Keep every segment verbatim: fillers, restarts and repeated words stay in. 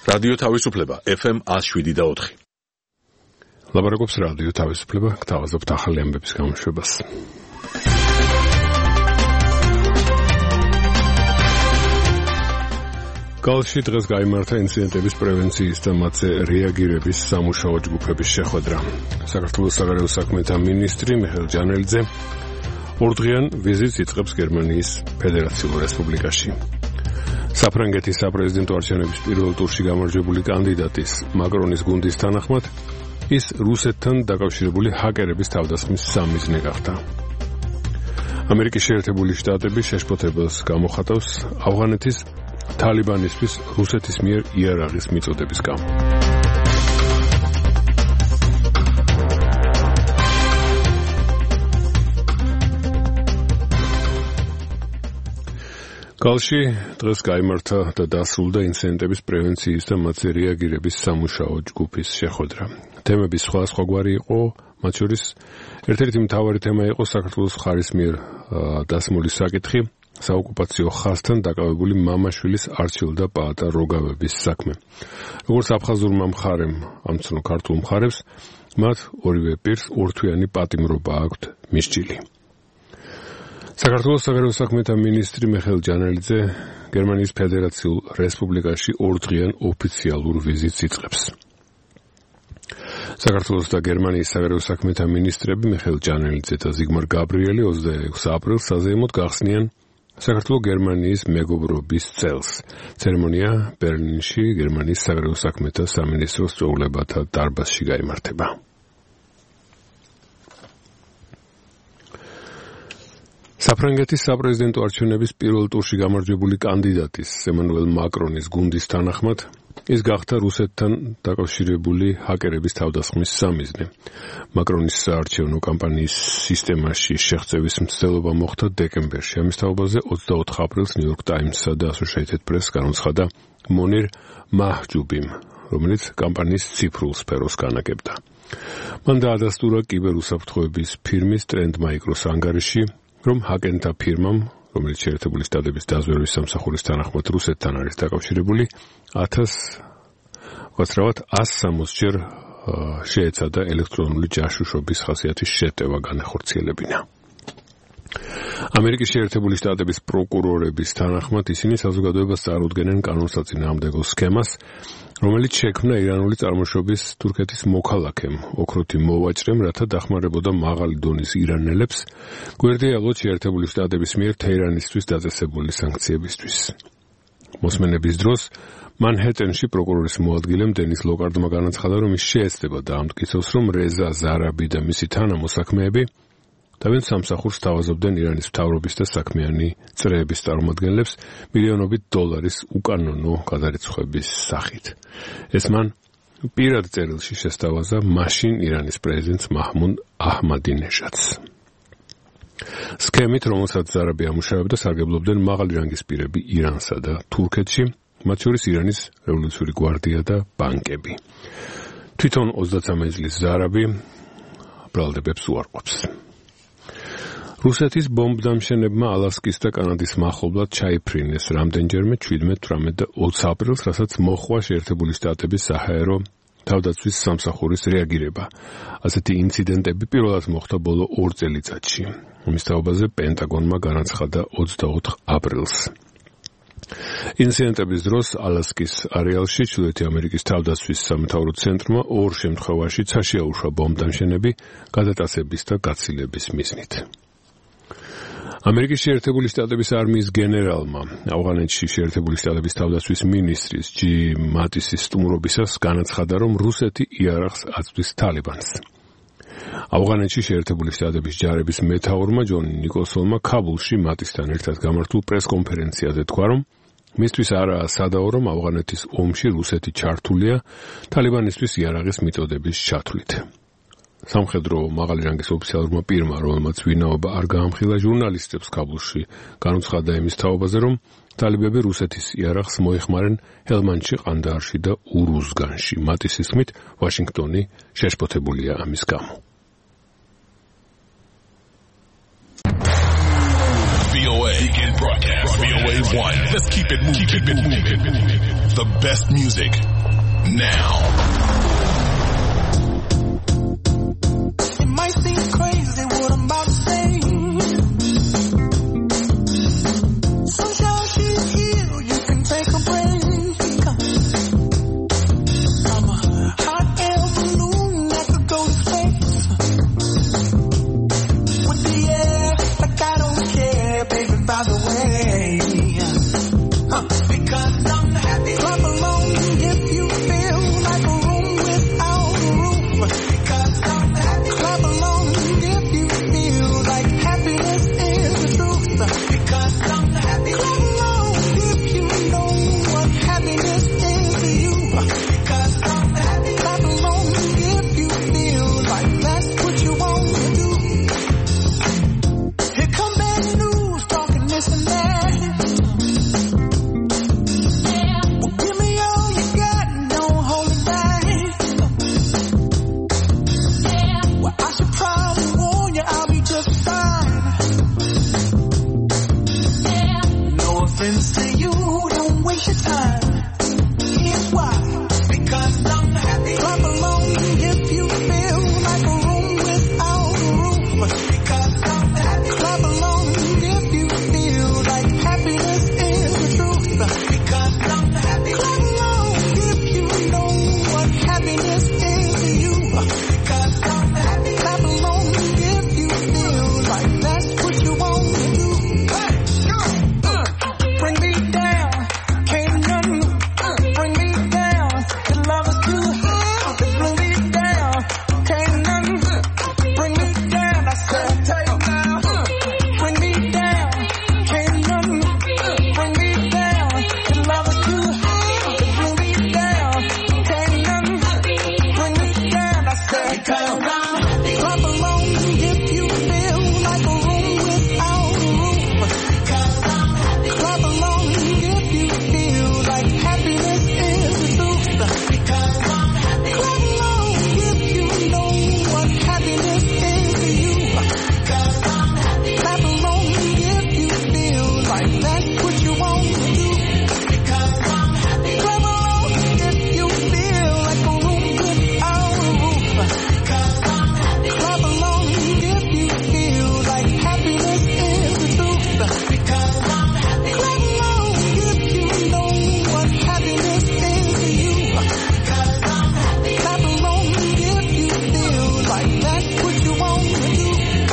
რადიო თავისუფლება ეფ ემ one oh seven point four. ლაბარაკობს რადიო თავისუფლება, გთავაზობთ ახალი ამბების გამოშვებას. კალში დღეს გაიმართა ინციდენტების პრევენციის და მათზე რეაგირების სამუშაო ჯგუფების შეხვედრა. საქართველოს საგარეო საქმეთა მინისტრი მიხეილ ჯანელიძე ორდღიან ვიზიტს იწყებს გერმანიის ფედერაციულ რესპუბლიკაში. საფრანგეთის საპრეზიდენტო არჩევნების პირველ ტურში გამარჯვებული კანდიდატის მაკრონის გუნდის თანახმად ის რუსეთთან დაკავშირებული ჰაკერების თავდასხმის სამიზნე გახდა. ამერიკის შეერთებული შტატები შეშფოთებას გამოხატავს ავღანეთის თალიბანისთვის რუსეთის მიერ იარაღის მიწოდების გამო. კალში დღეს გაიმართა და დასრულდა ინციდენტების პრევენციის და მათზე რეაგირების სამუშაო ჯგუფის შეხვედრა. თემების სხვადასხვაგვარი იყო, მათ შორის ერთ-ერთი მთავარი თემა იყო საქართველოს მხარის მიერ დასმული საკითხი, საოკუპაციო ხაზთან დაკავებული მამაშვილის არჩილ და პაატა როგავების საქმე. როგორც აფხაზურმა მხარემ ამცნო ქართულ მხარებს, მათ ორივე პირს ორთვიანი პატიმრობა აქვთ მისჯილი. საქართველოს საგარეო საქმეთა მინისტრი მიხეილ ჯანელიძე გერმანიის ფედერაციულ რესპუბლიკაში ორდღიან ოფიციალურ ვიზიტს იწყებს. საქართველოს და გერმანიის საგარეო საქმეთა მინისტრები მიხეილ ჯანელიძე და ზიგმარ გაბრიელი ოცდაექვსი აპრილს საზეიმოდ გახსნიან საქართველოს-გერმანიის მეგობრობის წელს. ცერემონია ბერლინში გერმანიის საგარეო საქმეთა სამინისტროს წვეულებათა დარბაზში გაიმართება. საფრანგეთის საპრეზიდენტო არჩევნების პირველ ტურში გამარჯვებული კანდიდატის ემანუელ მაკრონის გუნდის თანახმად ის გახდა რუსეთთან დაკავშირებული ჰაკერების თავდასხმის სამიზნე. მაკრონის საარჩევნო კამპანიის სისტემაში შეღწევის მცდელობა მოხდა დეკემბერში. ამის თაობაზე ოცდაოთხ აპრილს ნიუ-იორკ ტაიმსსა და ასოციეიტედ პრესს განუცხადა მონირ მაჰჯუბიმ, რომელიც კამპანიის ციფრულ სფეროს განაგებდა. მან დაადასტურა კიბერუსაფრთხოების ფირმის ტრენდ მაიკროს ანგარიში, რომ ჰაკერთა ფირმამ, რომელიც შეერთებული შტატების დაზვერვის სამსახურის თანახმად რუსეთთან არის დაკავშირებული, ათას სამოცჯერ შეეცადა ელექტრონული ჯაშუშობის ხასიათის შეტევა განახორციელებინა. ამერიკის შეერთებული შტატების პროკურორების თანახმად ისინი საზოგადოებას წარუდგენენ კანონსაწინააღმდეგო სქემას, რომელიც შექმნა ირანული წარმოშობის თურქეთის მოქალაქემ ოქროთი მოვაჭრემ, რათა დახმარებოდა მაღალი დონის ირანელებს გვერდიალოდ შეერთებული შტატების მიერ თეირანისთვის დაწესებული სანქციებისთვის. მოსმენების დროს მანჰეტენში პროკურორის მოადგილემ დენის ლოკარდმა განაცხადა, რომ ის შეეცდება დაამტკიცოს, რომ რეზა ზარაბი და მისი თანამოსაქმეები თავენ სამსახურს თავაზობდნენ ირანის მთავრობის და საქმიანი წრეების წარმომადგენლებს მილიონობით დოლარის უკანონო გადარიცხვების სახით. ეს მან პირად წერილში შესთავაზა მაშინ ირანის პრეზიდენტს მაჰმუდ აჰმადინეჟადს. სქემით, რომელსაც ზარაბი ამუშავებდა, სარგებლობდნენ მაღალი რანგის პირები ირანსა და თურქეთში, მათ შორის ირანის რევოლუციური გვარდია და ბანკები. თვითონ ოცდაცამეტ წლის ზარაბი ბრალდებებს უარყოფს. რუსეთის ბომბდამშენებმა ალასკის და კანადის მახლობლად ჩაიფრინეს რამდენჯერმე შვიდმეტ, თვრამეტ და ოცი აპრილს, რასაც მოჰყვა შეერთებული შტატების საჰაერო თავდაცვის სამსახურის რეაგირება. ასეთი ინციდენტები პირველად მოხდა ბოლო ორ წელიწადში. ამის თაობაზე პენტაგონმა განაცხადა ოცდაოთხ აპრილს. ინციდენტების დროს ალასკის არეალში ჩრდილოეთი ამერიკის თავდაცვის სამეთაურო ცენტრმა ორ შემთხვევაში ჩაშიაუშვა ბომბდამშენები გადატაცების და გაცილების მიზნით. ამერიკის შეერთებული შტატების არმიის გენერალმა ავღანეთში შეერთებული შტატების თავდაცვის მინისტრის ჯი მატისის სტუმრობისას განაცხადა, რომ რუსეთი იარაღს აწვდის თალიბანს. ავღანეთში შეერთებული შტატების ჯარების მეთაურმა ჯონ ნიკოლსონმა ქაბულში მატისთან ერთად გამართულ პრესკონფერენციაზე თქვა, რომ მისთვის არაა სადაო, რომ ავღანეთის ომში რუსეთი ჩართულია თალიბანისთვის იარაღის მიწოდების ჩათვლით. სამხედრო მაღალი რანგის ოფიციალურმა პირმა, რომელმაც ვინაობა არ გაამხილა ჟურნალისტებს ქაბულში, განუცხადა იმის თაობაზე, რომ თალიბები რუსეთის იარაღს მოეხმარენ ჰელმანდში, ყანდაარში და ურუზგანში. მატისის თქმით, ვაშინგტონი შეშფოთებულია ამის გამო. V O A, broadcast V O A one. Let's keep it moving. Keep it moving. The best music now. It might seem crazy what I'm about to say. Sunshine, she's here, you can take a break. I'm a hot air balloon that could go to space. With the air, like I don't care, baby, by the way. Huh. Because I'm happy. Clap along if you feel like a room without a roof. Because I'm happy. Clap along if you feel like happiness is the truth. Because I'm happy. Clap along if you know what happiness is to you. Because I'm happy. Clap along if you feel like that's what you want to do. Here come bad news talking this and that. To you, don't waste your time. Here's why. Because I'm happy. Clap along if you feel like a room without a roof. Because I'm happy. Clap along if you feel like happiness is the truth. Because I'm happy. Clap along if you know what happiness is to you. Because I'm happy. Clap along if you feel like that's what you want to do. Bring me down, can't none uh, bring me down. The love is too high, bring me down, can't none uh, bring me down. I said, take it down, uh, bring me down, can't none uh, bring me down. The love is too high, bring me down, can't none uh, bring me down. I said, take it down. Clap along if you feel like a room without a roof. Clap along if you feel like happiness is the truth. Because I'm happy. Clap along if you know what happiness is to you. Because I'm happy. Clap along if you feel like that's what you want to do. Because I'm happy. Clap along if you feel like a room without a roof. Because I'm happy. Clap along if you feel like happiness is the truth. Because I'm happy. Clap along if you know what happiness is to you. Because I'm happy. Clap along if you feel like that's what you want to do.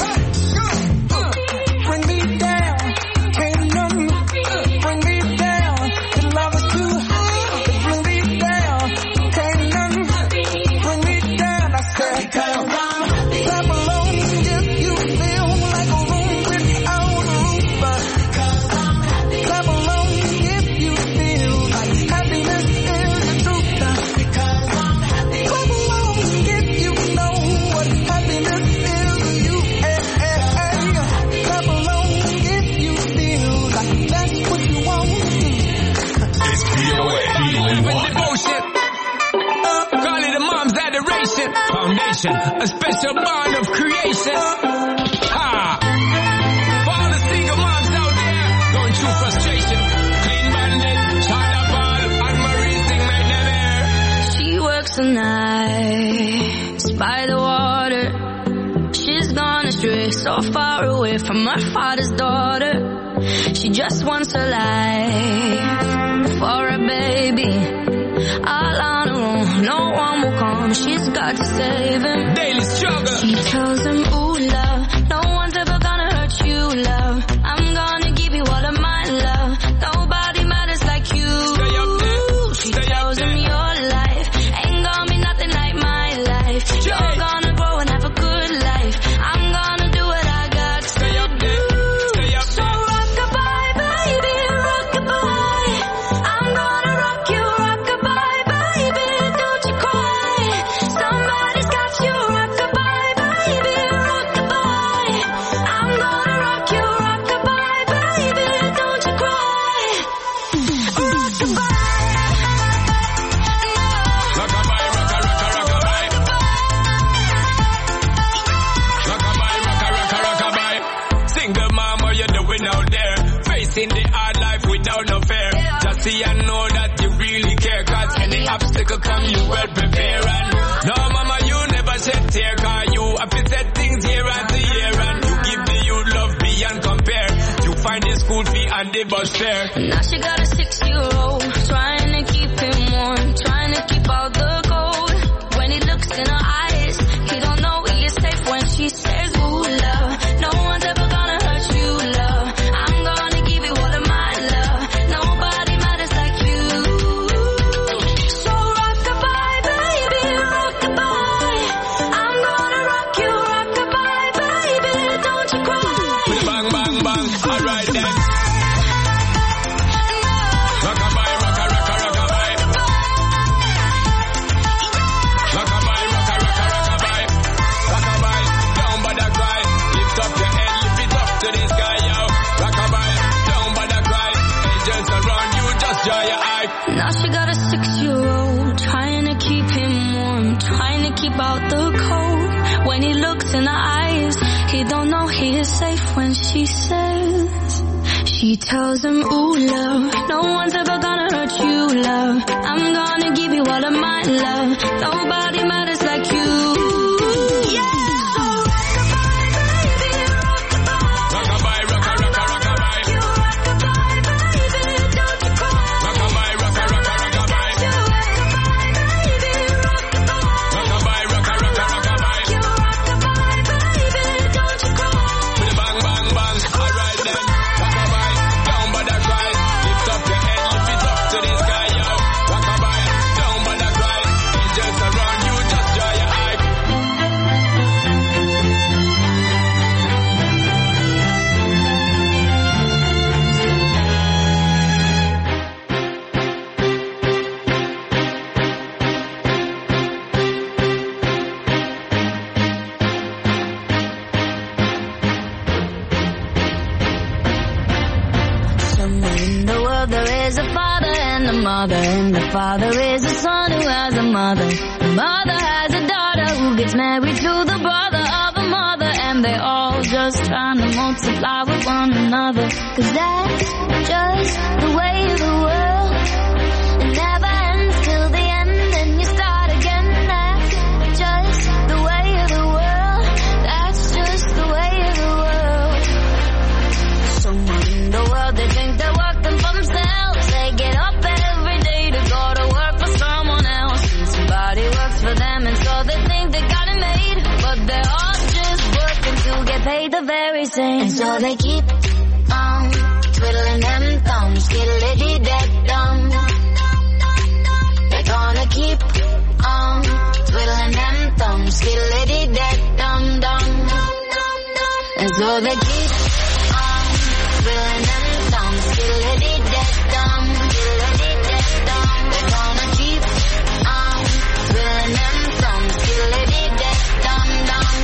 Bring me down, can't none bring me down. The love is too high, bring me down, can't none bring me down. I said, clap along if you feel like a room without a roof. Because I'm happy. Clap along if you feel like happiness is the truth. Because I'm happy. Clap along if you know what happiness is to you. Hey, hey, hey. Clap along if you feel like that's what you want to do. It's B O A. With devotion. Call it a mom's adoration. Foundation, a special bond of creation. Ha! For all the single moms out there going through frustration. Clean bandit, China ball, and Marie thing made them air. She works the nights by the water. She's gone astray, so far away from her father's daughter. She just wants a life for a baby. All on her own, no one will come. She's got to save him. Daily struggle. She tells him, ooh, love, no one's ever gonna hurt you, love. I'm gonna give you all of my love. Nobody matters like you. Stay up there. She Stay tells up him there. your life ain't gonna be nothing like my life. You're gonna grow and have a good life. I'm gonna do what I got to Stay up there. Stay up So there. rock-a-bye, baby, rock-a-bye. I'm gonna rock you, rock-a-bye, baby, don't you cry. Somebody's got you, rock-a-bye, baby, rock-a-bye. I'm gonna rock you, rock-a-bye, baby, don't you cry. Rock-a-bye. Rock-a-bye, rock-a, rock-a, rock-a-bye. Rock-a-bye, rock-a, rock-a, rock-a-bye. Single mom, what you doing out there? Facing the hard life without no fear. Just see and know that you really any obstacle come, you well prepare. And no, mama, you never shed tear, cause you have to set things year after year. And you give the youth love beyond compare. You find the school fee and the bus fare. Now she got a six-year-old, trying to keep him warm, trying to keep out the cold. When he looks in her eyes, he don't know he is safe when she says, ooh, love, no one's ever gonna hurt you, love. I'm gonna give you all of my love. Nobody matters like you. So rock-a-bye, baby, rock-a-bye. I'm gonna rock you, rock-a-bye, baby, don't you cry. Bang, bang, bang, alright then. Rock-a-bye, rocka, rocka, rock-a-bye. Rock-a-bye, rocka, rocka, rock-a-bye. Rock-a-bye, down by the cry. Lift up your head, lift it up to the sky, yo. Rock-a-bye, down by the cry. Angels around you, just dry your eye. Now she got a six-year-old, trying to keep him warm, trying to keep out the cold. When he looks in her eyes, he don't know he is safe when she says, she tells him, ooh, love, no one's ever gonna hurt you, love. I'm gonna give you all of my love. Nobody matters like you. Yeah! So rock-a-bye, baby, rock-a-bye. Rock-a-bye, rocka, rocka, rock-a-bye. You rock-a-bye, baby, don't you cry. Rock-a-bye, rocka, rocka, rock-a-bye. You rock-a-bye, baby, rock-a-bye. Rock-a-bye, rocka, rocka, rock-a-bye. You rock-a-bye, baby, don't you cry. Bang, bang, bang, alright then. Rock-a-bye, down by the cry. Lift up your head, lift it up to the sky, yo. Rock-a-bye, down by the cry. Angels around you, just dry your eye. Somewhere in the world there is a father and a mother, and the father is a son who has a mother. The mother has a daughter who gets married to the brother of a mother, and they all just trying to multiply with one another. Cause that's just the way of the world. It never ends till the end, and you start again. That's just the way of the world. That's just the way of the world. Somewhere in the world they think they're working for themselves. They get up every day to go to work for someone else. And somebody works for them, and so they think they got it made. But they're all just working to get paid the very same. And so they keep on twiddling them thumbs, skiddly-dee-dee-dum. They're gonna keep on twiddling them thumbs, skiddly-dee-dee-dum-dum. And so they keep on twiddling them thumbs, skiddly-dee-dee-dum, skiddly-dee-dee-dum. They're gonna keep on twiddling them thumbs, skiddly-dee-dee-dum-dum.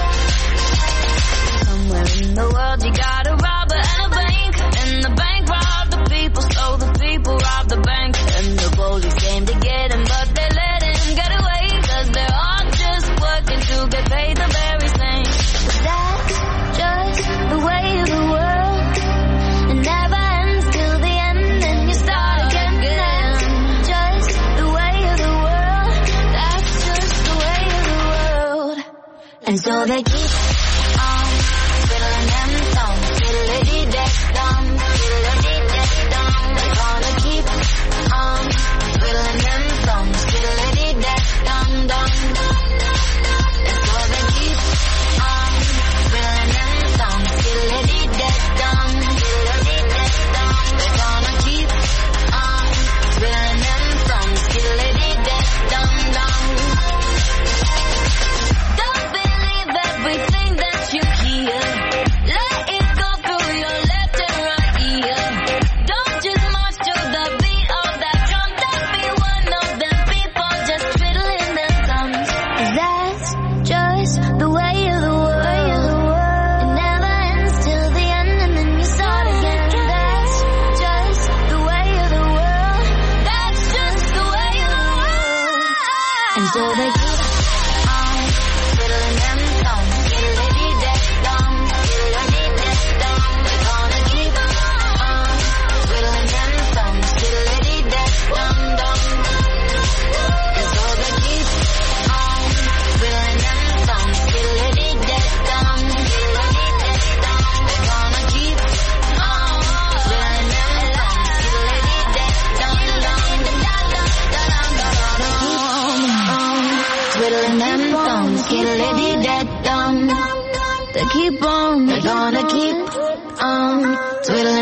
Somewhere in the world you got a robber and a bank, and the bank robbed the people, so the people robbed the bank. And the police came to get him, but they let him get away, cause they're all just working to get paid the very same. That's just the way of the world. It never ends till the end, and you start again. That's just the way of the world. That's just the way of the world. And so they keep on twiddling them thumbs, skiddly-dee-dee-dum, skiddly-dee-dee-dum. They're gonna keep on twiddling them thumbs, skiddly-dee-dee-dum-dum. And so they keep on twiddling them thumbs, skiddly-dee-dee-dum, skiddly-dee-dee-dum. They're gonna keep on twiddling them thumbs, skiddly-dee-dee-dum-dum. Don't believe everything that you hear. Let it go through your left and right ear. Don't just march to the beat of that drum. Don't be one of them people just twiddling their thumbs. 'Cause that's just the way of the world. It never ends till the end, and then you start again. That's just the way of the world. That's just the way of the world. And so they keep on twiddling them thumbs, skiddly-dee-dee-dum, skiddly-dee-dee-dum. They're gonna keep on twiddling them thumbs, skiddly-dee-dee-dum-dum.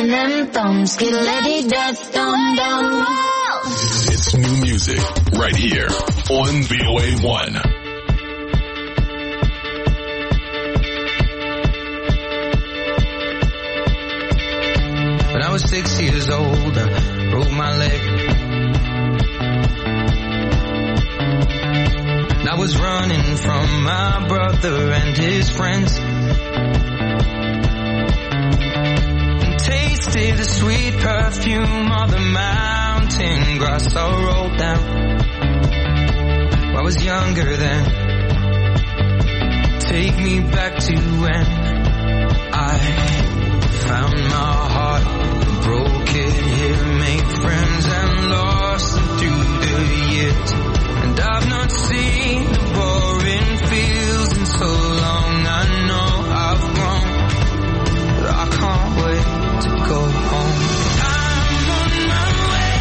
them thumbs. Get ready, death, dum dum. It's new music right here on V O A one. When I was six years old, I broke my leg. I was running from my brother and his friends, and tasted the sweet perfume of the mountain grass I rolled down. I was younger then. Take me back to when I found my heart, broke it here, made friends and lost them through the years. And I've not seen the boring fields in so long. I know I've grown, but I can't wait to go home. I'm on my way,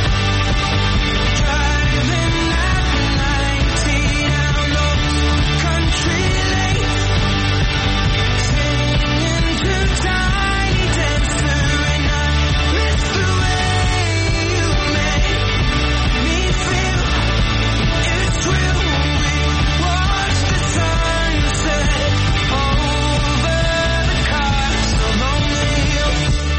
driving at ninety down those country lanes, singing to Tiny Dancer, and I miss the way you make me feel. It's real. We watch the sunset over the castle on the hill.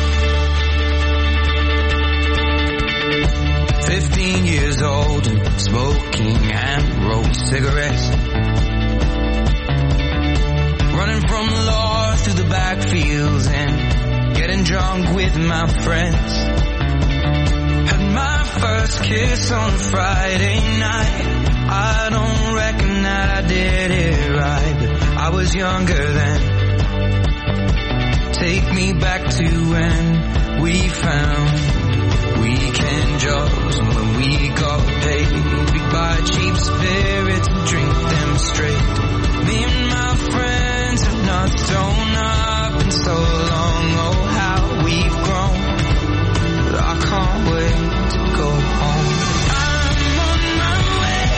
Fifteen years old and smoking hand-rolled cigarettes, running from the law through the backfields and getting drunk with my friends. Had my first kiss on Friday night. I don't reckon that I did it right, but I was younger then. Take me back to when we found weekend jobs, and when we got paid, we'd buy cheap spirits and drink them straight. Me and my friends have not thrown up in so long. Oh, how we've grown, but I can't wait to go home. I'm on my way,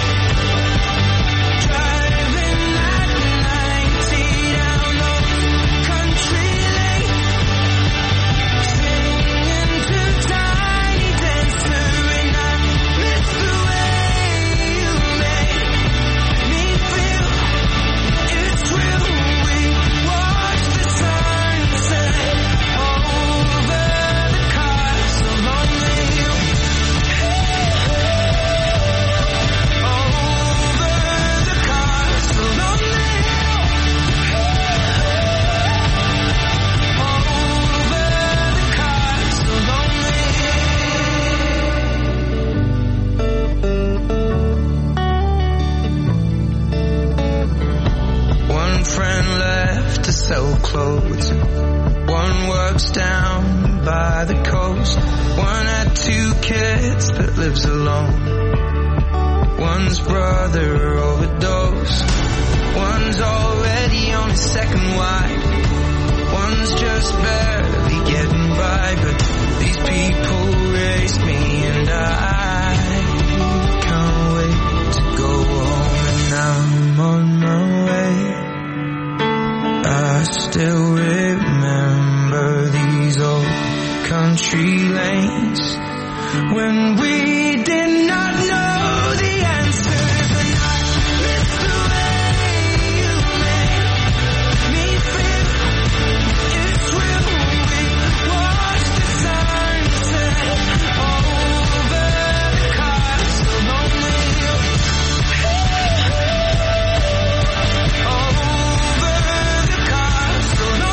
driving at ninety down those country lanes, singing to Tiny Dancer, and I miss the way you make me feel. It's real. We watch the sunset over the castle on the hill. Over the castle on the hill. Over the castle on the hill. One friend left to sell clothes, one works down by the coast, one had two kids but lives alone, one's brother overdosed, one's already on his second wife, one's just barely getting by, but these people raised me and I can't wait to go home. And I'm on my way. I still remember these old country lanes when we did not know the answers, and I miss the way you make me feel. It's real. We watch the sunset over the castle on the hill. Over the castle on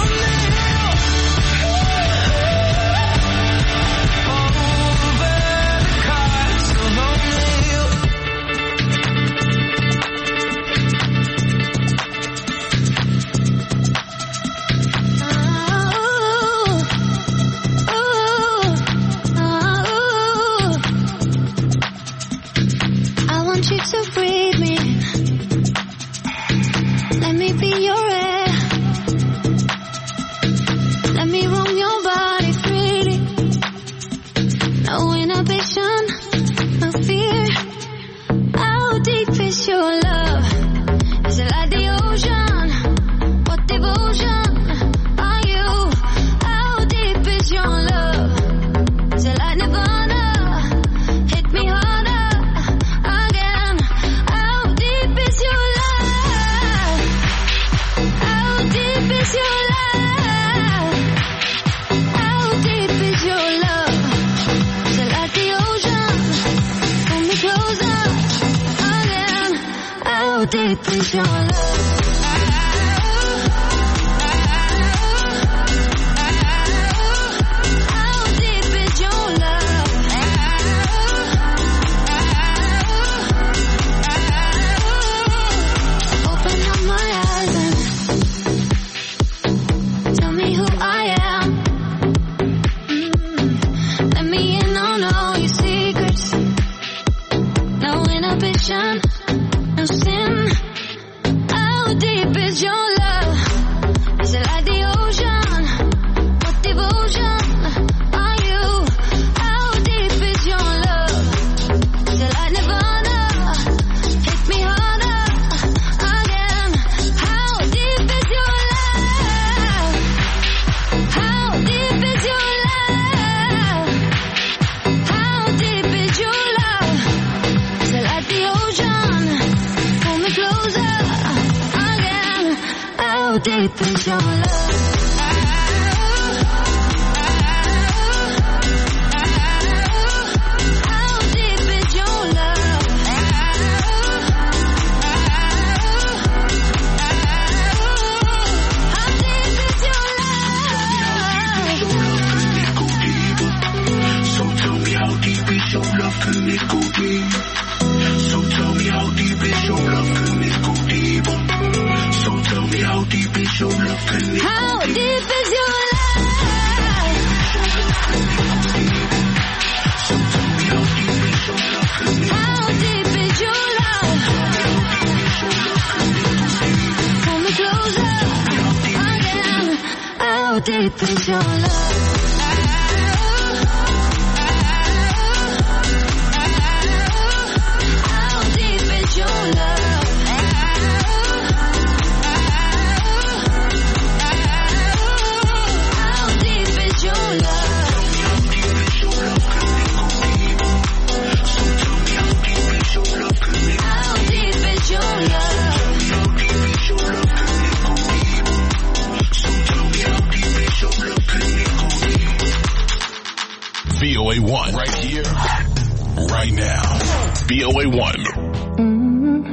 How deep is your love? No sin. How deep is your love? Is it like the ocean? What devotion are you? How deep is your love? Is it like Nirvana? Hit me harder again. How deep is your love? How deep is your love? How deep is your love? Is it like the ocean? Pull me closer again. How deep is your love? How deep is your love? How deep is your love? So tell me how deep is your love, can it go deep? So tell me how deep is your love, can it go deep? So tell me how deep is your love, can it go deep? How deep is your love? So tell me how deep is your love, can it How deep is your love? Pull me closer again. How deep is your love? How deep is your love? How deep is your love? How deep is your love? V O A one right here, right now. V O A one.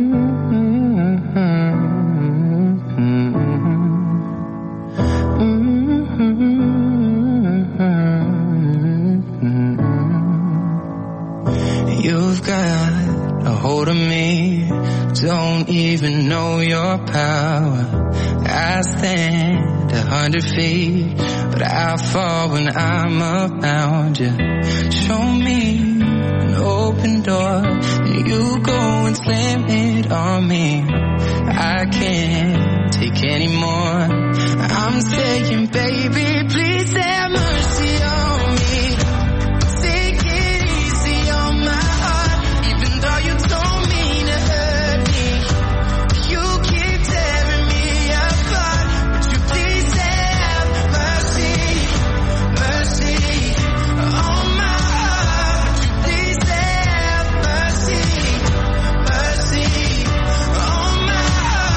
You've got a hold of me, don't even know your power. I stand a hundred feet, but I fall when I'm around you. Show me an open door, and you go and slam it on me. I can't take any more. I'm saying, baby, please have mercy on me. Take it easy on my heart, even though you don't mean to hurt me. You keep tearing me apart. Would you please have mercy, mercy on my heart? Would you please have mercy, mercy on my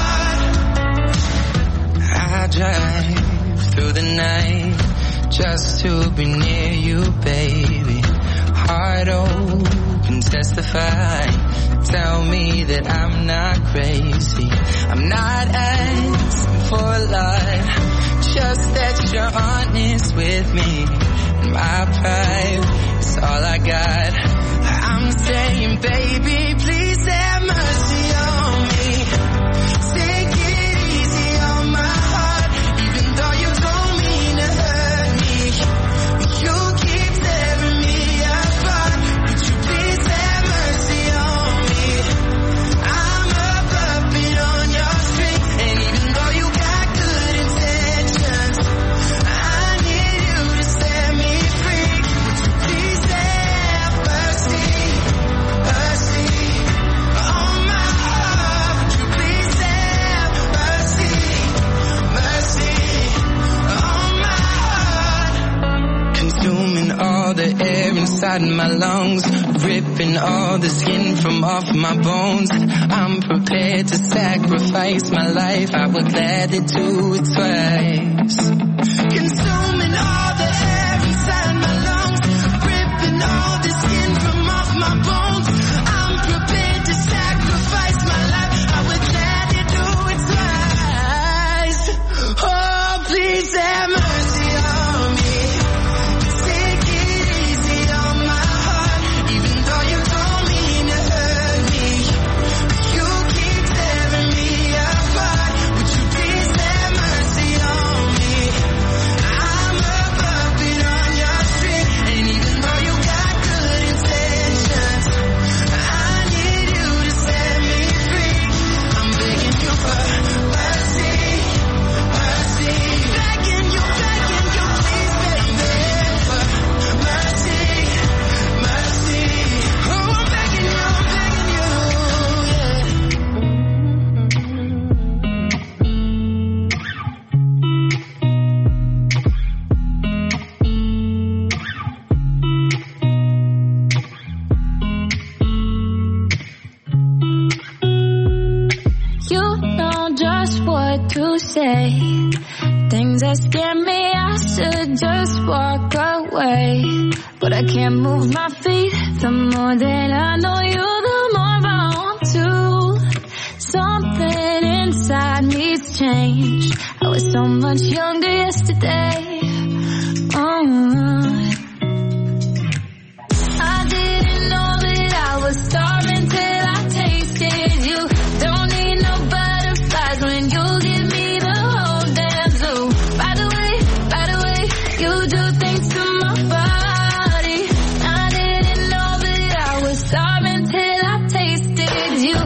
heart? I drive through the night just to be near you, baby. Heart open, testify. Tell me that I'm not crazy. I'm not asking for a lot, just that you're honest with me. My pride is all I got. I'm saying, baby, please have mercy on me. Take it easy on my heart, even though you don't mean to hurt me. You keep tearing me apart. Would you please have mercy on me? I'm a puppet on your string, and even though you got good intentions, I need you to set me free. Would you please have mercy, mercy on my heart? Would you please have mercy, mercy on my heart? Consuming all the air inside my lungs, ripping all the skin from off my bones. I'm prepared to sacrifice my life. I would gladly do it twice. Consuming all the air inside my lungs, ripping all the skin from off my bones. I'm prepared to sacrifice my life. I yesterday. Things that scare me, I should just walk away. But I can't move my feet. The more that I know you, the more I want to. Something inside me's changed. I was so much younger yesterday. Oh. I didn't know that I was starving till I tasted you. Don't need no butterflies when you give me the whole damn zoo. By the way, by the way, you do things to my body. I didn't know that I was starving till I tasted you.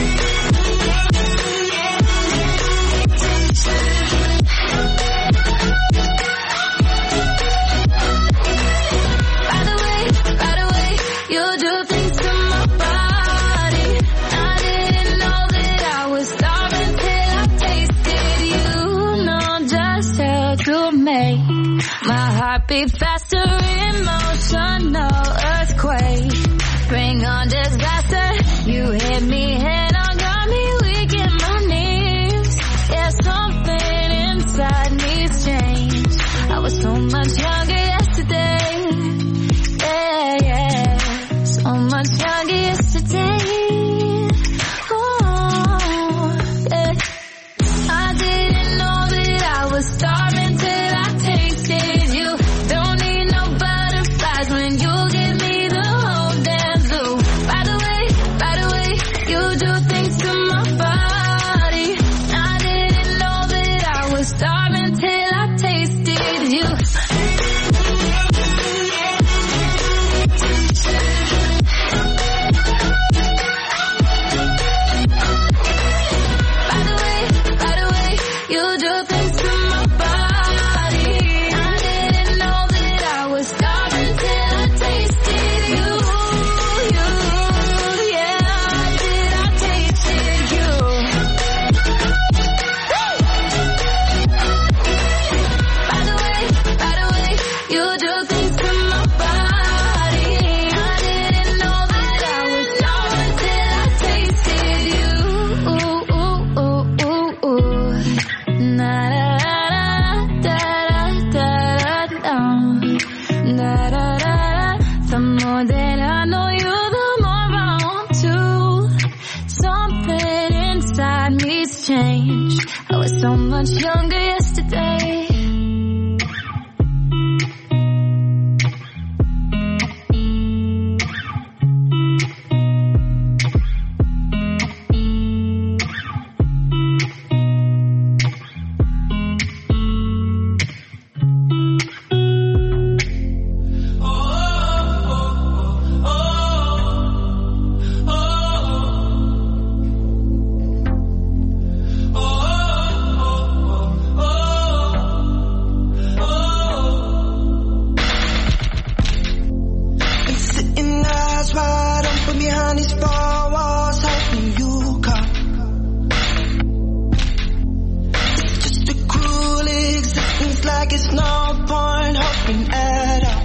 By the way, by the way, you do things to my body. I didn't know that I was starving till I tasted you. Know just how to make my heart beat faster, emotional earthquake. Bring on disaster. You hit me head on, got me weak in my knees. Yeah, something inside me's changed. I was so much younger yesterday. Yeah, yeah, so much younger yesterday. Oh, yeah. I didn't know that I was starving till I tasted you. Don't need no butterflies when you give me the whole damn zoo. By the way, by the way, you do things to my body. I didn't know that I was starving till I tasted you. By the way, by the way, you do things to my body. I didn't know that I was starving till I tasted you. You, yeah, did I tasted you? By the way, by the way, you do things to my body. I didn't know that I was starving till I tasted you. Ooh, ooh, ooh, ooh, ooh. Na da da da da da da da da da. The more that I know you, the more I want to. Something inside me's changed. I was so much younger yesterday. Been sitting eyes wide open behind these four walls, hoping you come. It's just a cruel existence, like it's no point hoping at all.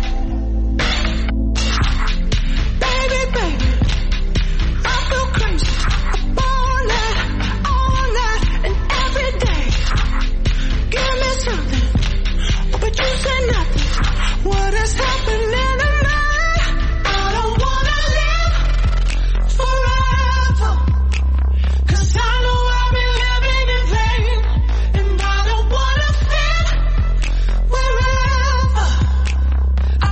Baby, baby, I feel crazy. Up all night, all night, and every day. Give me something, but you say nothing. What is happening tonight? I don't wanna live forever, 'cause I know I've been living in vain, and I don't wanna fit wherever.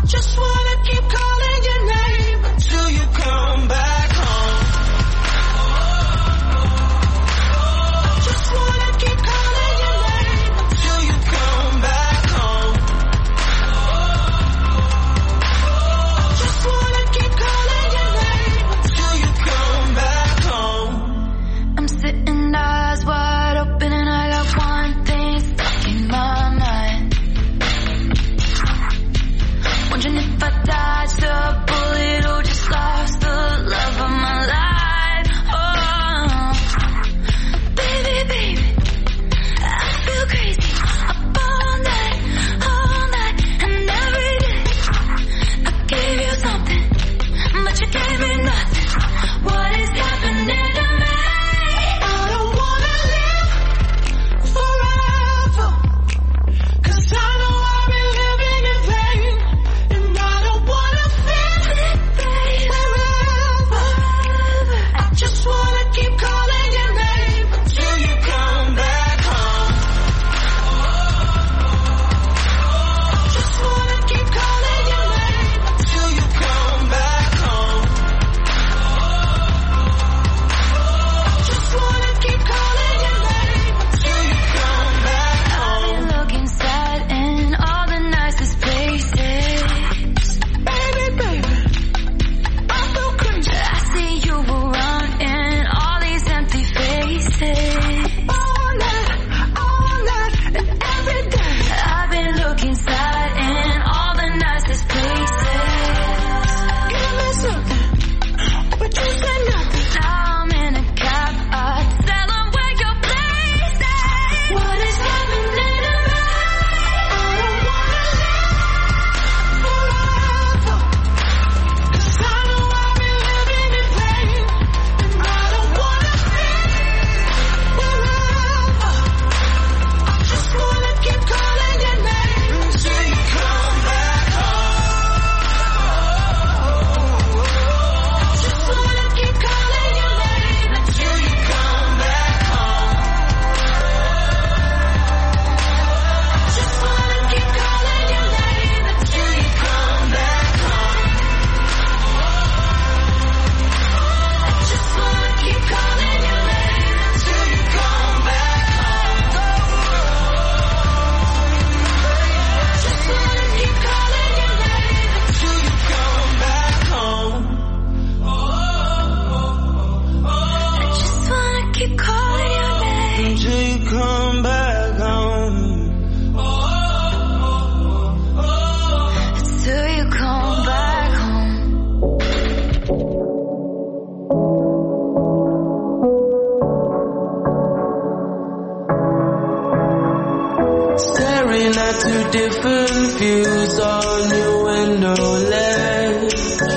different views on your window ledge.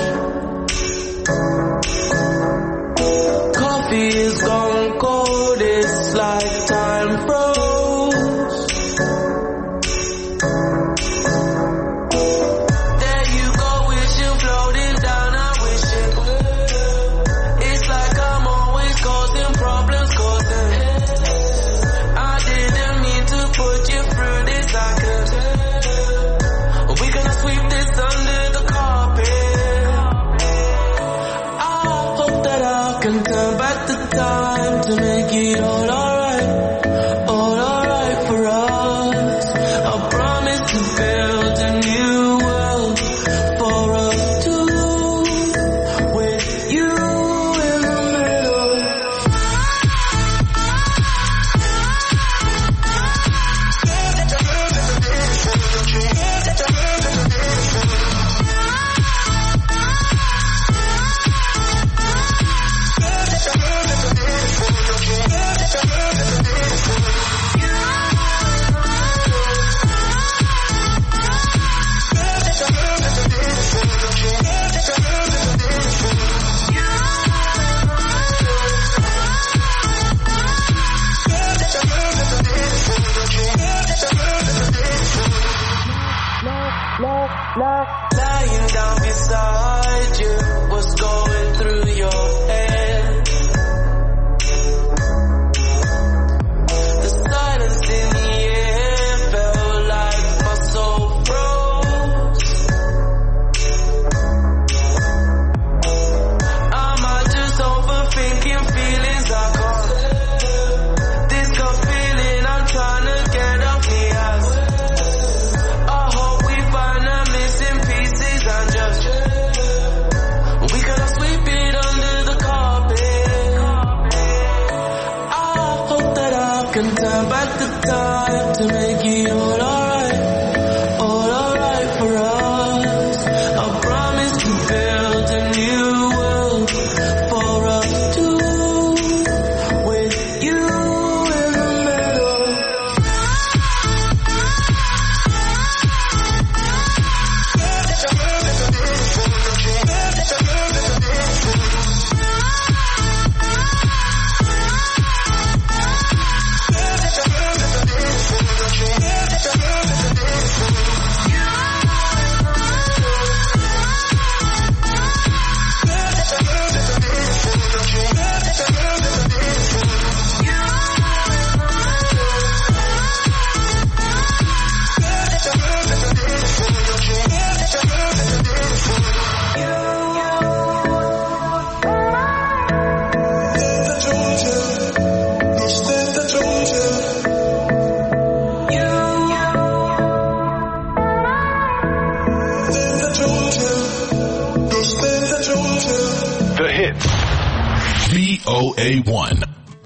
Coffee is gone cold, it's like time froze. There you go, wishing floating down, I wish it would. It's like I'm always causing problems, causing. I didn't mean to put you through this, I could. We gonna sweep this under the carpet. I hope that I can turn back the time to make it all alright, all alright for us. I promise to build a new world for us two, with you in the middle. Lying down beside you, what's going through your head? The silence in the air felt like my soul froze. Am I just overthinking feelings I caused? This gut feeling I'm trying to get off the ass. I hope we find the missing pieces and just we gonna sweep it under the carpet. I hope that I can turn back the time to make it all alright, all alright for us. I promise to build a new world for us two, with you in the middle. The hits. V O A one.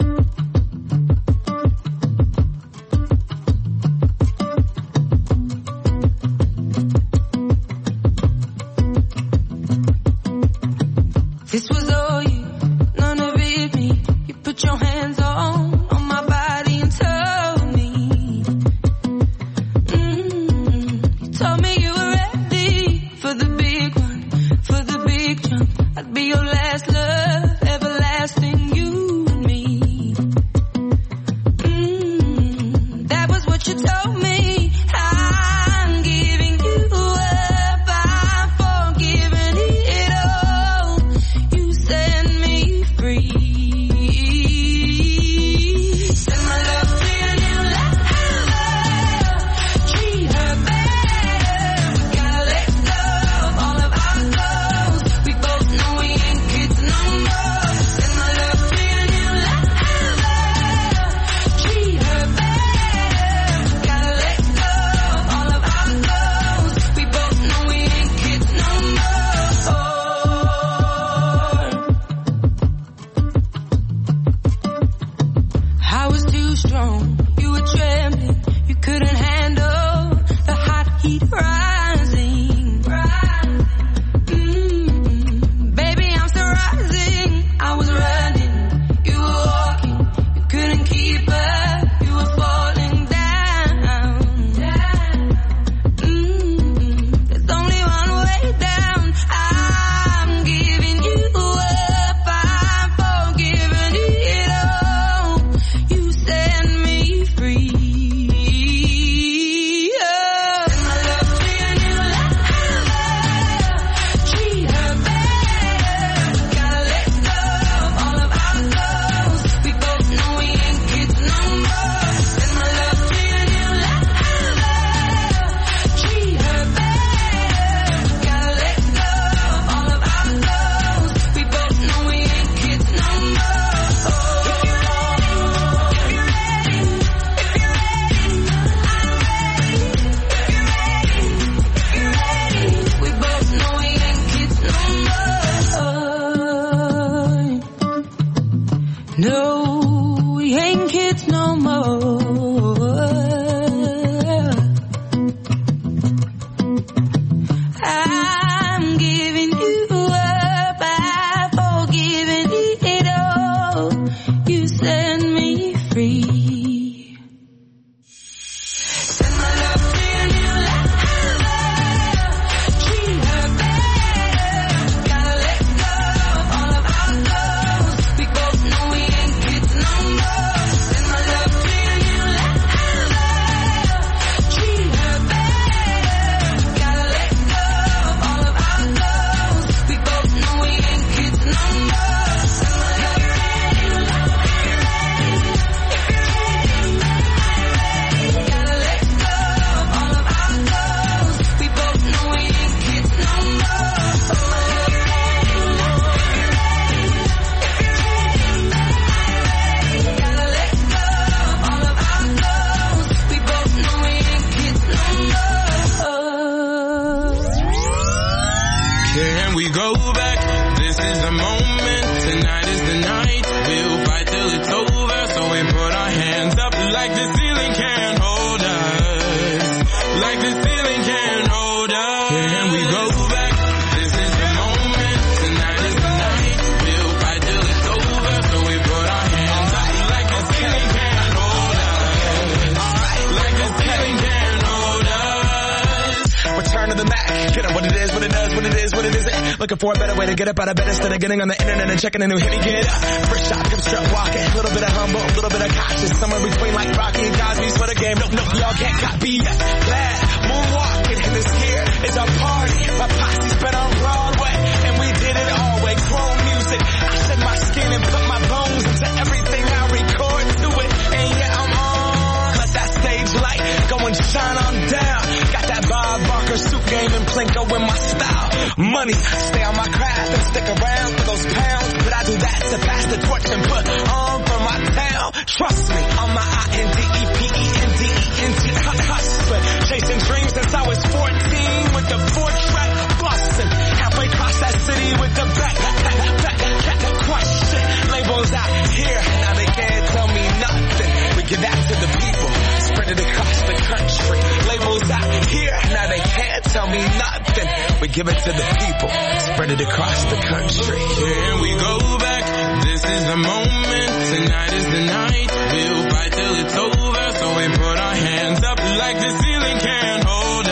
This was all you, none of it me. You put your hands on, on my body and told me. Mm, you told me you were ready for the big one, for the big jump. I'd be your last love, everlasting you and me. we go back. This is the moment. Tonight is the night. We'll fight till it's over. So we put our hands up like the ceiling can't hold us. Like the ceiling can't hold us. And we go back. This is the moment. Tonight is the night. We'll fight till it's over. So we put our hands up like the ceiling can't hold us. Like the ceiling can't hold us. Return to the Mac. Get up what it is, what it does, what it is, what it isn't. Looking for a better way to get up out of bed instead of getting on the internet and checking a new hit. Get up. First shot, come strut walking. A little bit of humble, a little bit of cautious. Somewhere between like Rocky and Cosby's for the game. Nope, nope, y'all can't copy yet. Glad moonwalking and this here is our party. My posse's been on Broadway and we did it all way. Chrome music. I shed my skin and put my bones into everything I record to it. And yeah, I'm on. Let that stage light go and shine on down. Got that Bob Barker suit game and Plinko in my style. Money, stay on my craft and stick around for those pounds. But I do that to pass the torch and put on for my town. Trust me, on my I N D E P E N D E N T hustler. Chasing dreams since I was fourteen with the four track bustin'. Halfway across that city with the back, back, back, back, back, back, question. Labels out here, now they can't tell me nothing. We give that to the people, spread it across the country. Labels out here, now they can't tell me nothing. We give it to the people, spread it across the country. Here we go back, this is the moment. Tonight is the night, we'll fight till it's over. So we put our hands up like the ceiling can't hold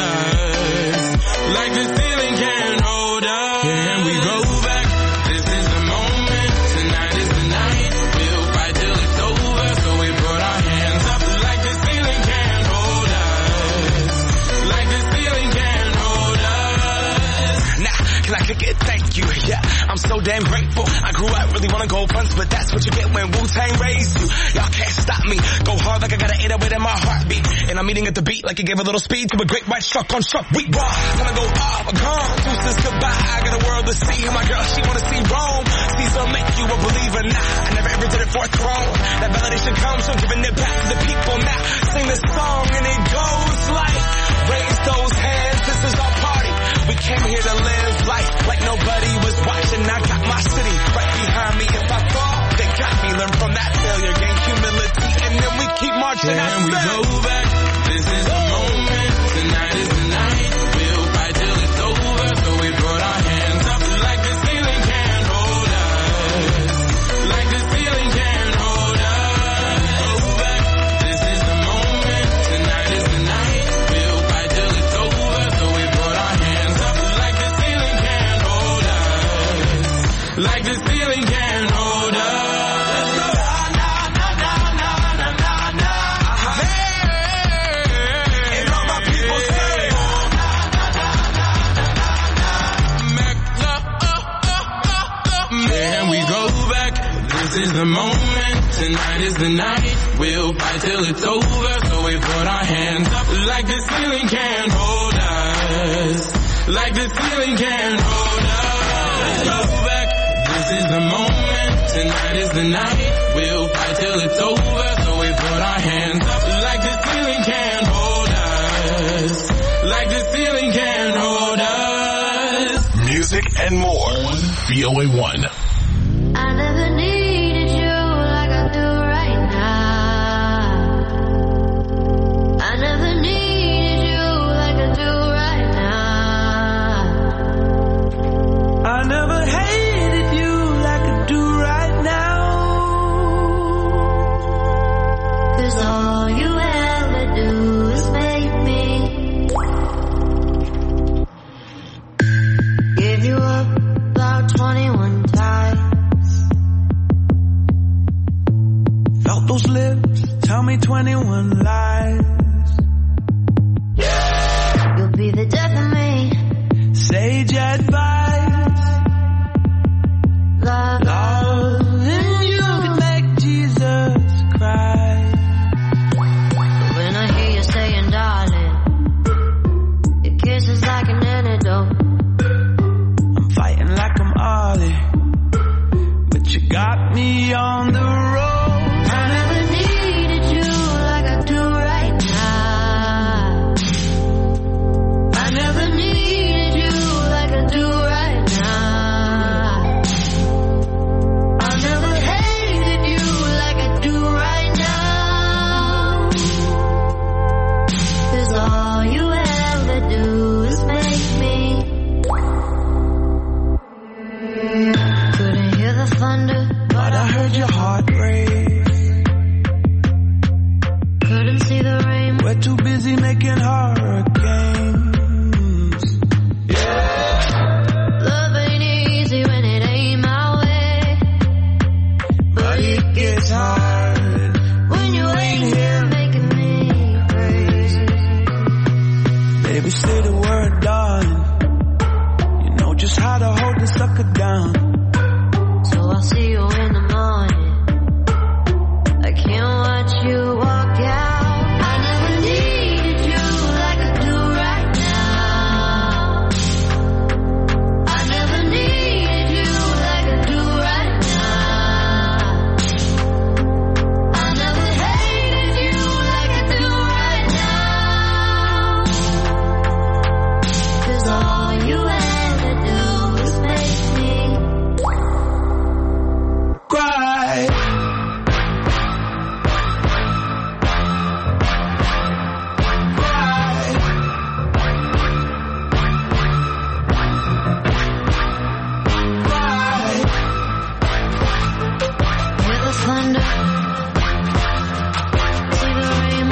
us. Like the ceiling can't hold us. Here we go back, this is the moment. Tonight is the night, we'll fight till it's over. So we put our hands up like the ceiling can't hold us. Like the ceiling can't hold us. Nah, can I kick it? Thank you, yeah. I'm so damn grateful. I grew up really wanna go fronts, but that's what you get when Wu-Tang raised you. Y'all can't stop me. Go hard like I got an eight oh eight in my heartbeat. And I'm eating at the beat like it gave a little speed to a great white truck on truck. We raw. Time to go off, gone. Deuces goodbye. I got a world to see. And my girl, she wanna see Rome. Caesar make you a believer. Nah, I never ever did it for a throne. That validation comes from giving it back to the people. Now, sing this song and it goes like, raise those hands. This is our party. We came here to live life like nobody was watching. I got my city right behind me. If I fall, they got me. Learn from that failure, gain humility, and then we keep marching. And we go back. This is the moment. Tonight is the night. We'll fight till it's over. So we put our hands up like the ceiling can't hold us. Like the ceiling can't hold us. Go back. This is the moment. Tonight is the night. We'll fight till it's over. So we put our hands up like the ceiling can't hold us. Like the ceiling can't hold us. This is the moment, tonight is the night. We'll fight till it's over. So we put our hands up like the ceiling can't hold us. Like the ceiling can't hold us. Go back, this is the moment, tonight is the night. We'll fight till it's over. So we put our hands up like the ceiling can't hold us. Like the ceiling can't hold us. Music and more on B O A one. I never needed you like I do right now. I never needed you like I do right now. I never hated you like I do right now. 'Cause all you ever do is make me give you up about twenty-one times. knock her down. So I'll see you in the morning. I can't watch you walk out. I never needed you like I do right now. I never needed you like I do right now. I never hated you like I do right now. 'Cause all you ever do is make me Cry. hear the thunder, see the rain.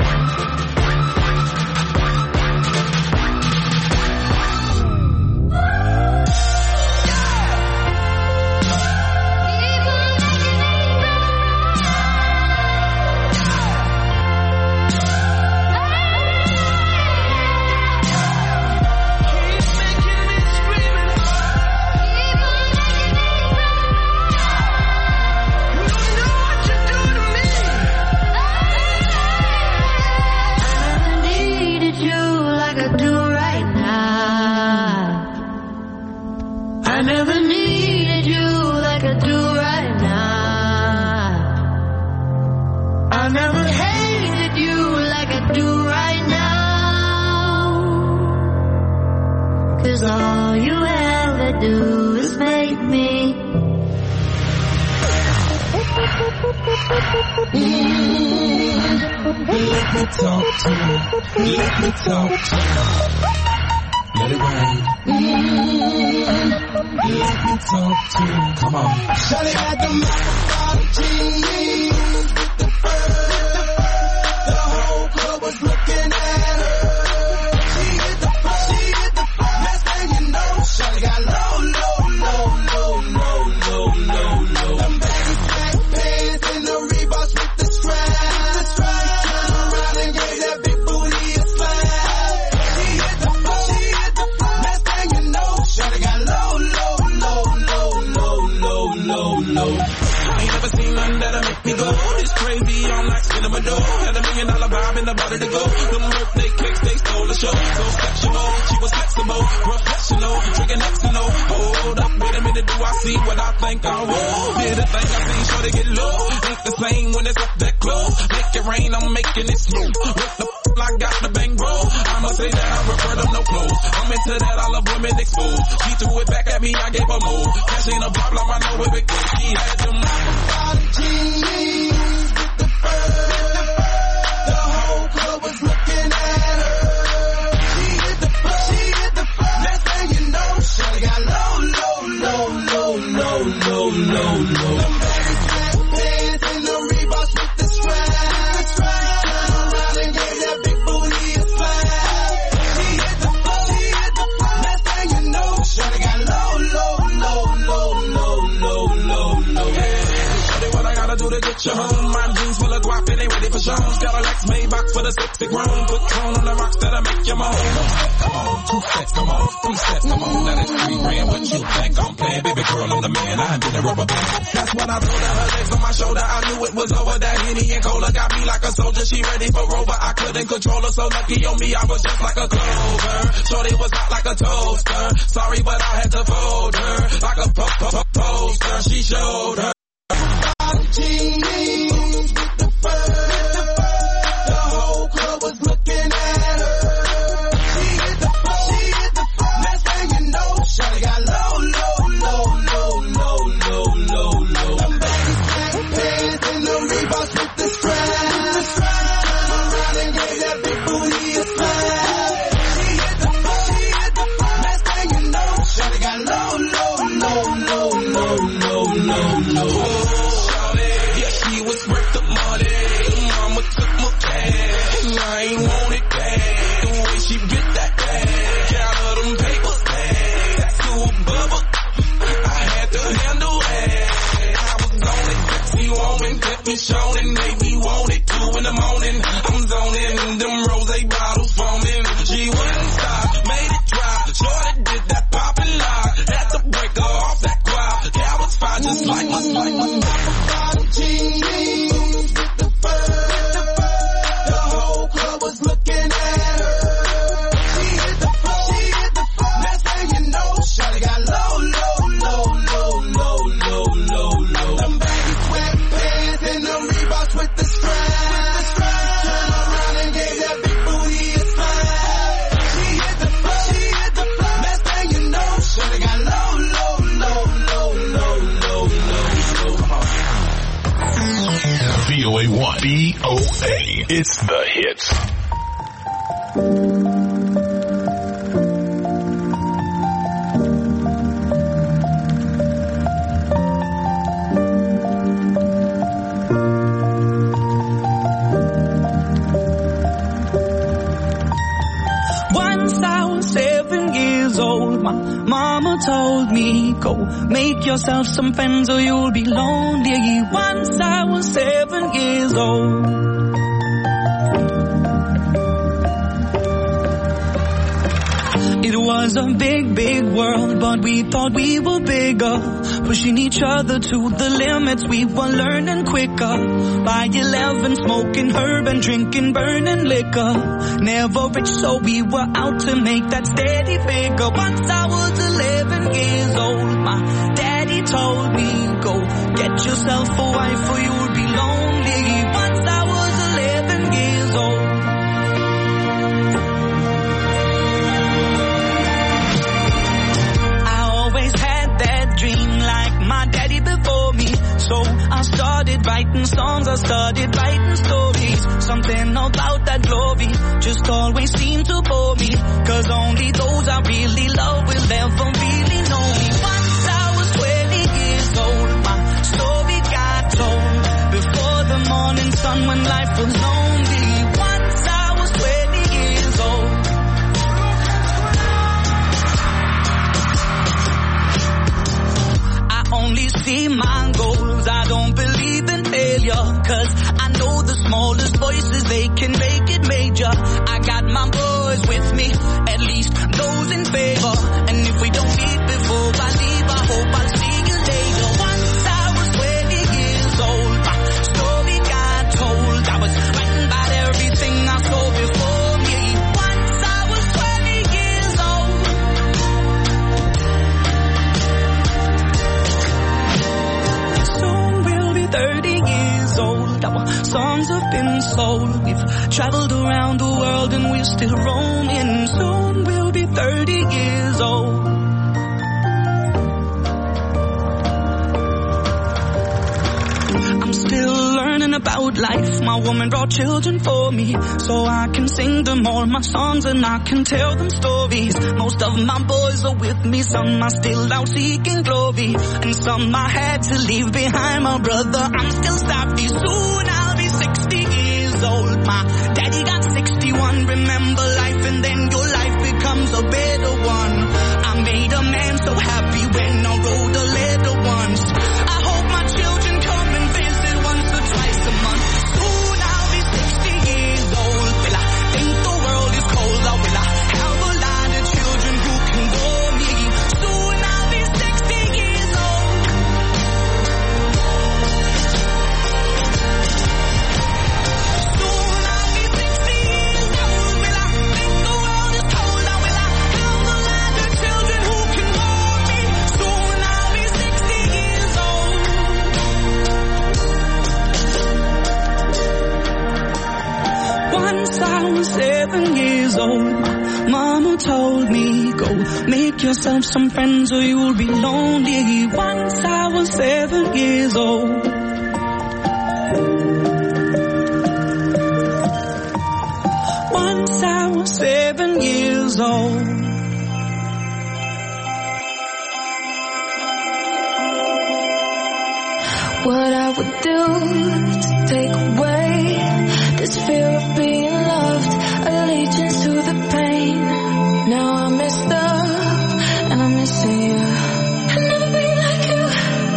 I never needed you like I do right now. I never hated you like I do right now. 'Cause all you ever do is make me Let me talk to you. Let me talk to you. Let it rain. Let me talk to you. Come on. Shawty had the Lamborghini with the fur. The whole club was looking at her. She hit the floor, she hit the floor. Next thing you know, Shawty got low, low, low, low, low, low, low, low. Them baggy black pants and the Reeboks with the straps. Turned around and gave that big booty a slap. She hit the floor, she hit the floor. Next thing you know, Shawty got low, low, low, low, low, low, low, low. I ain't never seen nothing that'll make me go. It's crazy, I'm like cinema dough. Had a million dollar vibe in the body to go. Them birthday cakes, they stole the show. So sexual, she was flexible, professional, drinking Xanol. Hold up, wait a minute, do I see what I think I will? Did the thing I seen, sure to get low. Ain't the same when it's up that close. Make it rain, I'm making it smooth. What the f***, I got the bang roll. I'ma say that I prefer them no clothes. I'm into that, I love women exposed. She threw it back at me, I gave her more. Cash ain't a problem, I know it big. She had them Lamborghini with the fur. The whole club was looking at her. She hit the floor, she hit the floor. Next thing you know, Shawty got low, low, low, low, low, low, low, low. Them baggy black pants and the Reeboks with the straps. Turned around and gave that big booty a slap. She hit the floor, she hit the floor. Next thing you know, Shawty got low, low, low, low, low, low, low, low. Shawty, what I gotta do to get you home? My jeans full of guap and they ready for shows. Got a Lex Maybach for the sexy grown. Put tone on the rocks that'll make you moan. Come on, two steps, come on, three steps, come on. Now that's three grand. What you think I'm playing? Baby girl, I'm the man. I did a rubber band. That's when I told her, her legs on my shoulder. I knew it was over. That Henny and Cola got me like a soldier. She ready for Rover. I couldn't control her. So lucky on me, I was just like a clover. Shorty was hot like a toaster. Sorry, but I had to fold her like a po po po poster. She showed her. Lamborghini with the fur. The whole club was looking at her. She hit the floor, she hit the floor. Next thing you know, Shawty got low, low, low, low, low, low, low, low. Them baggy black pants and the Reeboks with the straps. Turned around and gave that big booty a slap. She hit the floor, she hit the floor. Next thing you know, Shawty got low, low, low, low, low, low, low, low. A one. B O A. It's the hits. Once I was seven years old, my mama told me, go make yourself some friends or you'll be lonely. Once I was seven years old. It was a big, big world, but we thought we were bigger. Pushing each other to the limits, we were learning quicker. By eleven, smoking herb and drinking burning liquor. Never rich, so we were out to make that steady figure. Once I was eleven years old, my daddy told me, go get yourself a wife or you'll be lonely. Once I was eleven years old. My daddy before me, so I started writing songs, I started writing stories. Something about that glory just always seemed to bore me, cause only those I really love will ever really know me. Once I was twenty years old, my story got told before the morning sun when life was lonely. Once I was twenty years old. Only see my goals, I don't believe in failure, cause I know the smallest voices, they can make it major. I got my boys with me, at least those in favor, and if we don't meet before I leave, I hope I'll see you later. Once I was twenty years old, my story got told, I was writing about everything I saw before me. Once I was twenty years old. thirty years old, our songs have been sold. We've traveled around the world and we're still roaming. Soon we'll be thirty years old. I'm still learning about life. My woman brought children for me, so I can sing them all my songs and I can tell them stories. Most of my boys are with me, some are still out seeking glory, and some I had to leave behind. My brother, I'm still stoppy. Soon I'll be sixty years old. My daddy got sixty-one. Remember life and then your life becomes a better one. I made a man so happy when I wrote a letter once. I hope my children come and visit once or twice a month. Soon I'll be sixty years old. Will I think the world is cold, or will I have a lot of children who can bore me? Soon I'll be sixty years old. Soon I'll be sixty years old. Will I think the world is cold, or will I have a lot of children who can bore me? Soon I'll be sixty years old. Once I was seven years old, my mama told me, go make yourself some friends or you'll be lonely. Once I was seven years old. Once I was seven years old. What I would do to take away this fear of being loved, allegiance to the pain. Now I'm messed up and I'm missing you. I'll never be like you.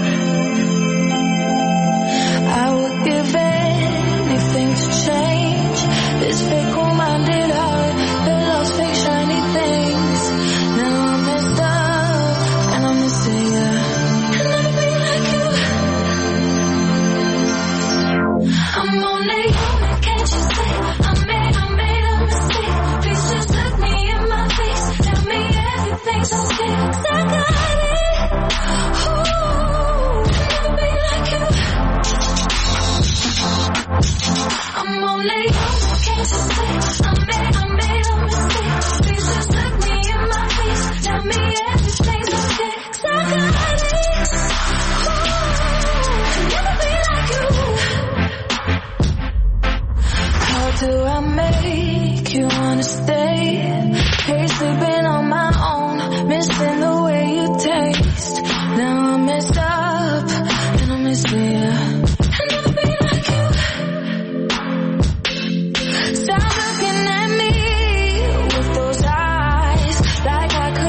I would give anything to change this fickle-minded heart that loves fake shiny things. Now I'm messed up and I'm missing you. I'll never be like you. I'm only human, can't you see? I'm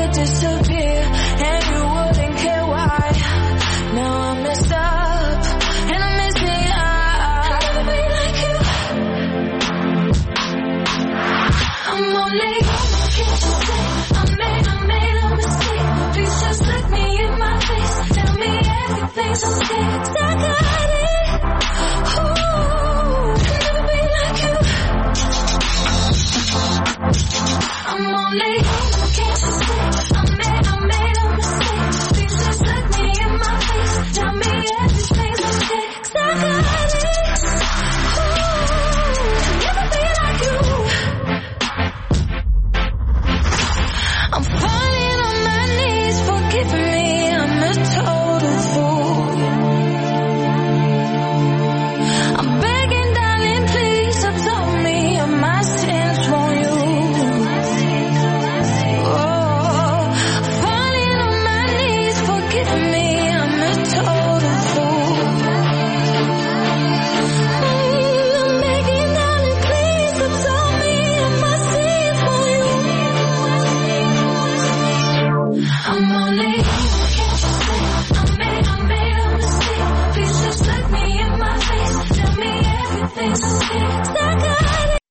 would disappear, and you wouldn't care why. Now I'm messed up, and I'm missing out. I'll never be like you. I'm only human, can't you see? I made, I made a mistake. Please just look me in my face. Tell me everything's okay. 'Cause I got it. Ooh, I'll never be like you. I'm only human, can't you see? I made, I made a mistake. Please just look me in my face. Tell me everything's okay. 'Cause I got it. Ooh, I'll never be like you. I'm falling on my knees, forgive me, I'm a total fool. I'm begging, darling, please absolve me of my sins, won't you? Oh, falling on my knees, forgive me, I'm a total fool. Mm, I'm begging, darling, please absolve me of my sins, won't you? I'm only human, can't you see? I made, I made a mistake. Please just look me in my face. Tell me everything's okay. 'Cause I got it.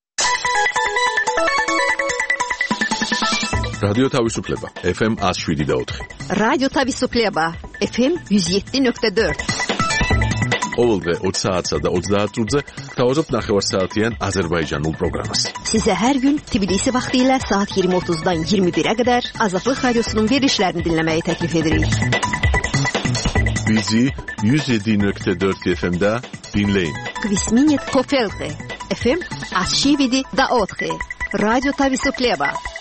რადიო თავისუფლება ეფ ემ one oh seven point four. რადიო თავისუფლება ეფ ემ one oh seven point four. ყოველდღე opt საათსა და ოცდაათ წუთზე გთავაზობთ ნახევარსაათიან აზერბაიჯანულ პროგრამას. Sizə hər gün Tbilisi vaxtı ilə saat yirmi otuzdan iyirmi birə qədər Azadlıq Radiosunun verilişlərini dinləməyi təklif edirik. Bizi one oh seven point four efe em'də dinləyin. Kvisminit Kofelke efe em one oh seven point four. Radyo Tavisupleva.